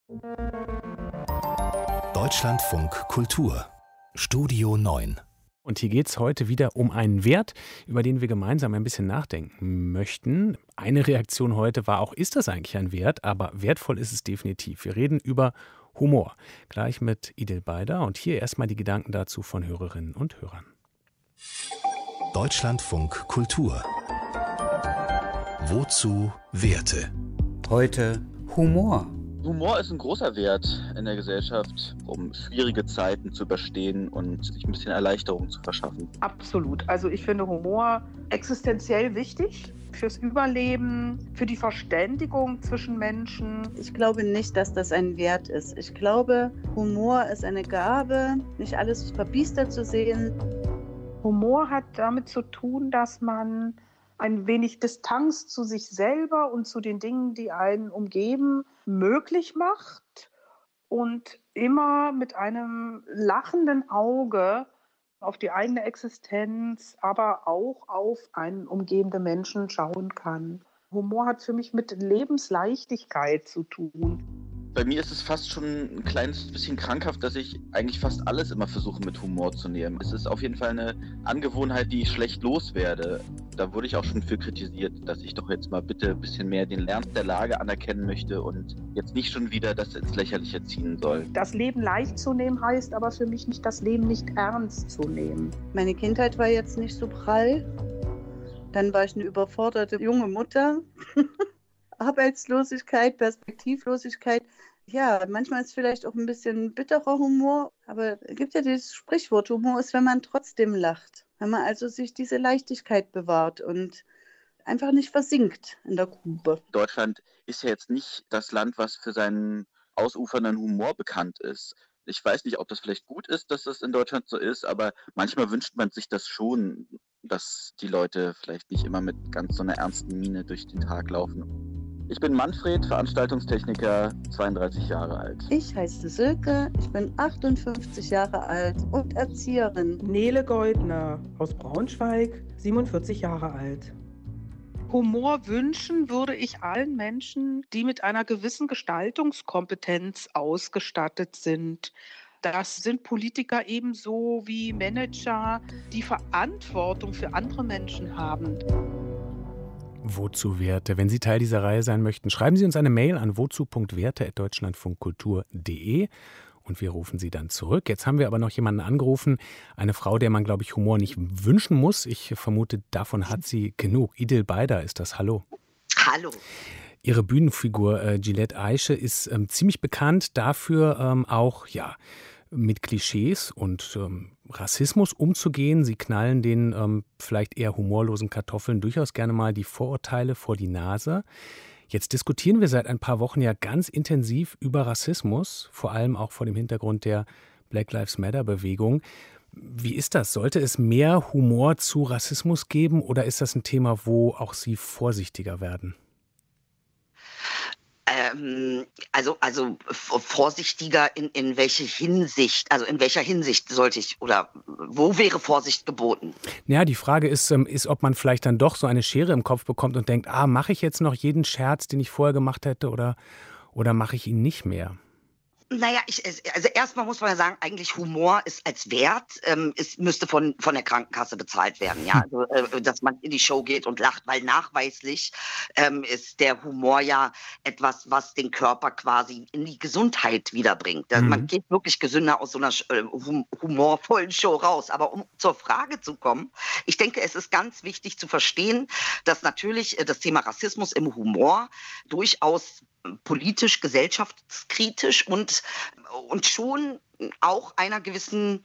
Deutschlandfunk Kultur Studio 9. Und hier geht es heute wieder um einen Wert, über den wir gemeinsam ein bisschen nachdenken möchten. Eine Reaktion heute war auch, ist das eigentlich ein Wert? Aber wertvoll ist es definitiv. Wir reden über Humor. Gleich mit Idil Beider. Und hier erstmal die Gedanken dazu von Hörerinnen und Hörern. Deutschlandfunk Kultur. Wozu Werte? Heute Humor. Humor ist ein großer Wert in der Gesellschaft, um schwierige Zeiten zu überstehen und sich ein bisschen Erleichterung zu verschaffen. Absolut. Also ich finde Humor existenziell wichtig fürs Überleben, für die Verständigung zwischen Menschen. Ich glaube nicht, dass das ein Wert ist. Ich glaube, Humor ist eine Gabe, nicht alles verbiestert zu sehen. Humor hat damit zu tun, dass man ein wenig Distanz zu sich selber und zu den Dingen, die einen umgeben, möglich macht und immer mit einem lachenden Auge auf die eigene Existenz, aber auch auf einen umgebenden Menschen schauen kann. Humor hat für mich mit Lebensleichtigkeit zu tun. Bei mir ist es fast schon ein kleines bisschen krankhaft, dass ich eigentlich fast alles immer versuche mit Humor zu nehmen. Es ist auf jeden Fall eine Angewohnheit, die ich schlecht loswerde. Da wurde ich auch schon für kritisiert, dass ich doch jetzt mal bitte ein bisschen mehr den Ernst der Lage anerkennen möchte und jetzt nicht schon wieder das ins Lächerliche ziehen soll. Das Leben leicht zu nehmen heißt aber für mich nicht, das Leben nicht ernst zu nehmen. Meine Kindheit war jetzt nicht so prall. Dann war ich eine überforderte junge Mutter. Arbeitslosigkeit, Perspektivlosigkeit. Ja, manchmal ist es vielleicht auch ein bisschen bitterer Humor, aber es gibt ja dieses Sprichwort, Humor ist, wenn man trotzdem lacht. Wenn man also sich diese Leichtigkeit bewahrt und einfach nicht versinkt in der Grube. Deutschland ist ja jetzt nicht das Land, was für seinen ausufernden Humor bekannt ist. Ich weiß nicht, ob das vielleicht gut ist, dass das in Deutschland so ist, aber manchmal wünscht man sich das schon, dass die Leute vielleicht nicht immer mit ganz so einer ernsten Miene durch den Tag laufen. Ich bin Manfred, Veranstaltungstechniker, 32 Jahre alt. Ich heiße Silke, ich bin 58 Jahre alt und Erzieherin. Nele Goldner aus Braunschweig, 47 Jahre alt. Humor wünschen würde ich allen Menschen, die mit einer gewissen Gestaltungskompetenz ausgestattet sind. Das sind Politiker ebenso wie Manager, die Verantwortung für andere Menschen haben. Wozu Werte? Wenn Sie Teil dieser Reihe sein möchten, schreiben Sie uns eine Mail an wozu.werte@deutschlandfunkkultur.de und wir rufen Sie dann zurück. Jetzt haben wir aber noch jemanden angerufen, eine Frau, der man, glaube ich, Humor nicht wünschen muss. Ich vermute, davon hat sie genug. Idil Beider ist das. Hallo. Hallo. Ihre Bühnenfigur Gillette Aische ist ziemlich bekannt dafür, auch mit Klischees und Rassismus umzugehen. Sie knallen den vielleicht eher humorlosen Kartoffeln durchaus gerne mal die Vorurteile vor die Nase. Jetzt diskutieren wir seit ein paar Wochen ja ganz intensiv über Rassismus, vor allem auch vor dem Hintergrund der Black Lives Matter-Bewegung. Wie ist das? Sollte es mehr Humor zu Rassismus geben oder ist das ein Thema, wo auch Sie vorsichtiger werden? Vorsichtiger in welche Hinsicht, also in welcher Hinsicht sollte ich oder wo wäre Vorsicht geboten? Ja, die Frage ist, ob man vielleicht dann doch so eine Schere im Kopf bekommt und denkt, mache ich jetzt noch jeden Scherz, den ich vorher gemacht hätte oder mache ich ihn nicht mehr? Naja, also erstmal muss man ja sagen, eigentlich Humor ist als Wert, müsste von der Krankenkasse bezahlt werden, ja. Also, dass man in die Show geht und lacht, weil nachweislich ist der Humor ja etwas, was den Körper quasi in die Gesundheit wiederbringt. Also man geht wirklich gesünder aus so einer humorvollen Show raus. Aber um zur Frage zu kommen, ich denke, es ist ganz wichtig zu verstehen, dass natürlich das Thema Rassismus im Humor durchaus politisch, gesellschaftskritisch und schon auch einer gewissen,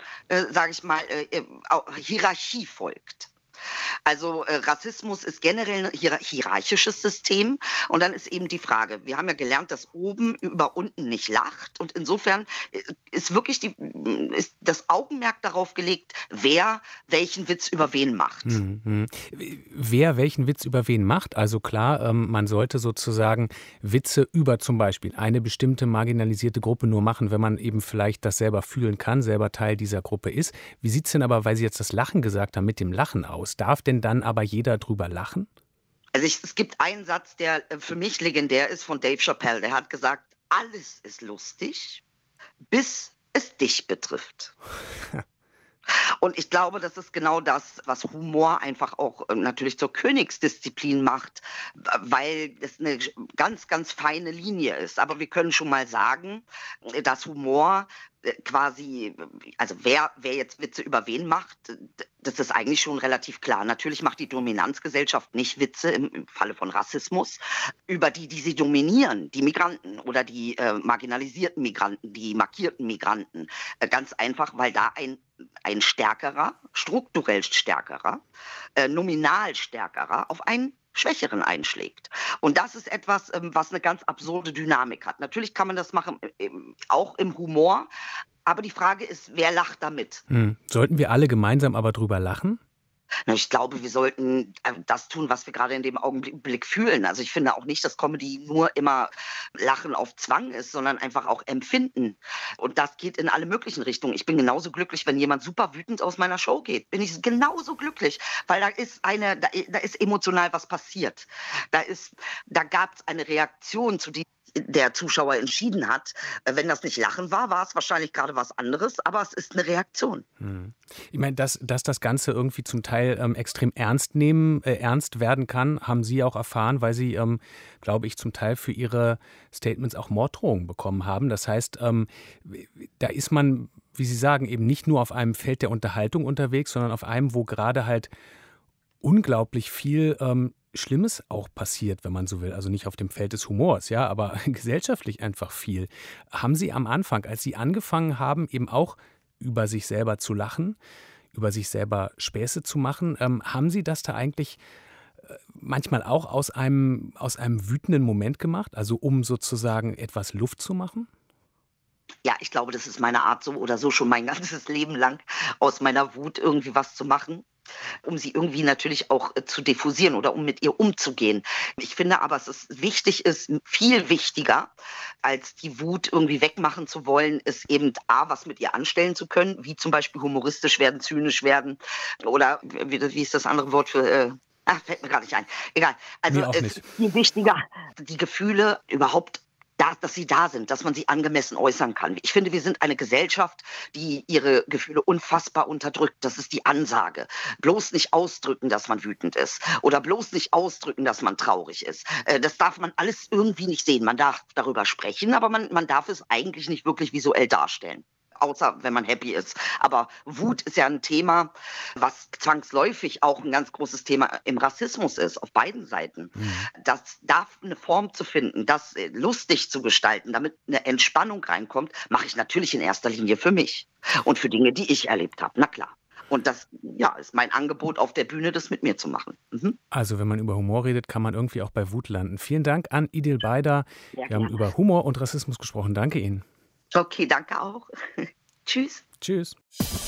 Hierarchie folgt. Also Rassismus ist generell ein hierarchisches System und dann ist eben die Frage, wir haben ja gelernt, dass oben über unten nicht lacht und insofern ist wirklich ist das Augenmerk darauf gelegt, wer welchen Witz über wen macht. Wer welchen Witz über wen macht, also klar, man sollte sozusagen Witze über zum Beispiel eine bestimmte marginalisierte Gruppe nur machen, wenn man eben vielleicht das selber fühlen kann, selber Teil dieser Gruppe ist. Wie sieht es denn aber, weil Sie jetzt das Lachen gesagt haben, mit dem Lachen aus? Darf denn dann aber jeder drüber lachen? Also es gibt einen Satz, der für mich legendär ist von Dave Chappelle. Der hat gesagt, alles ist lustig, bis es dich betrifft. Und ich glaube, das ist genau das, was Humor einfach auch natürlich zur Königsdisziplin macht, weil es eine ganz, ganz feine Linie ist. Aber wir können schon mal sagen, dass Humor quasi, also wer jetzt Witze über wen macht, das ist eigentlich schon relativ klar. Natürlich macht die Dominanzgesellschaft nicht Witze im Falle von Rassismus über die sie dominieren, die Migranten oder die marginalisierten Migranten, die markierten Migranten. Ganz einfach, weil da ein stärkerer, strukturell stärkerer, nominal stärkerer auf einen Schwächeren einschlägt. Und das ist etwas, was eine ganz absurde Dynamik hat. Natürlich kann man das machen, auch im Humor, aber die Frage ist, wer lacht damit? Sollten wir alle gemeinsam aber drüber lachen? Ich glaube, wir sollten das tun, was wir gerade in dem Augenblick fühlen. Also ich finde auch nicht, dass Comedy nur immer Lachen auf Zwang ist, sondern einfach auch Empfinden. Und das geht in alle möglichen Richtungen. Ich bin genauso glücklich, wenn jemand super wütend aus meiner Show geht. Bin ich genauso glücklich, weil da ist emotional was passiert. Da gab es eine Reaktion, zu die der Zuschauer entschieden hat. Wenn das nicht Lachen war, war es wahrscheinlich gerade was anderes, aber es ist eine Reaktion. Ich meine, dass das Ganze irgendwie zum Teil extrem ernst werden kann, haben Sie auch erfahren, weil Sie, glaube ich, zum Teil für Ihre Statements auch Morddrohungen bekommen haben. Das heißt, da ist man, wie Sie sagen, eben nicht nur auf einem Feld der Unterhaltung unterwegs, sondern auf einem, wo gerade halt unglaublich viel Schlimmes auch passiert, wenn man so will. Also nicht auf dem Feld des Humors, ja, aber gesellschaftlich einfach viel. Haben Sie am Anfang, als Sie angefangen haben, eben auch über sich selber zu lachen, über sich selber Späße zu machen, haben Sie das da eigentlich manchmal auch aus einem wütenden Moment gemacht, also um sozusagen etwas Luft zu machen? Ja, ich glaube, das ist meine Art, so oder so schon mein ganzes Leben lang, aus meiner Wut irgendwie was zu machen, um sie irgendwie natürlich auch zu diffusieren oder um mit ihr umzugehen. Ich finde aber, wichtig ist, viel wichtiger, als die Wut irgendwie wegmachen zu wollen, ist eben was mit ihr anstellen zu können, wie zum Beispiel humoristisch werden, zynisch werden oder wie ist das andere Wort für... fällt mir gar nicht ein. Egal. Also es ist viel wichtiger, die Gefühle überhaupt dass sie da sind, dass man sie angemessen äußern kann. Ich finde, wir sind eine Gesellschaft, die ihre Gefühle unfassbar unterdrückt. Das ist die Ansage. Bloß nicht ausdrücken, dass man wütend ist oder bloß nicht ausdrücken, dass man traurig ist. Das darf man alles irgendwie nicht sehen. Man darf darüber sprechen, aber man darf es eigentlich nicht wirklich visuell darstellen. Außer wenn man happy ist. Aber Wut ist ja ein Thema, was zwangsläufig auch ein ganz großes Thema im Rassismus ist, auf beiden Seiten. Das darf eine Form zu finden, das lustig zu gestalten, damit eine Entspannung reinkommt, mache ich natürlich in erster Linie für mich und für Dinge, die ich erlebt habe. Na klar. Und das ist mein Angebot auf der Bühne, das mit mir zu machen. Also wenn man über Humor redet, kann man irgendwie auch bei Wut landen. Vielen Dank an Idil Beider. Wir haben über Humor und Rassismus gesprochen. Danke Ihnen. Okay, danke auch. Tschüss. Tschüss.